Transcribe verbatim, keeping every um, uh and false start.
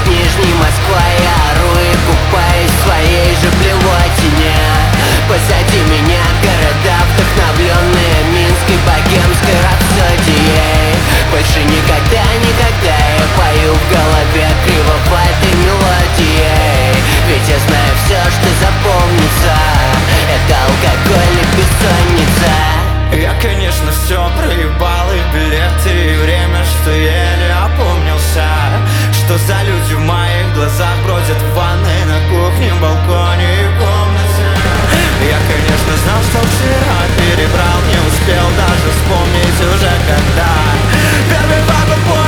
Нижней Москва я ору и купаюсь в своей же блевотине. Позади меня города, вдохновленные Минской богемской рапсодией. Больше никогда, никогда я пою в голове кривоватой мелодией. Ведь я знаю все, что запомнится. Это алкоголь и бессонница. Я, конечно, все проебал, и билеты, и время, что еле опомнился. Что за люди в моих глазах бродят в ванной, на кухне, балконе и комнате. Я, конечно, знал, что вчера перебрал, не успел даже вспомнить уже когда. Первый вагон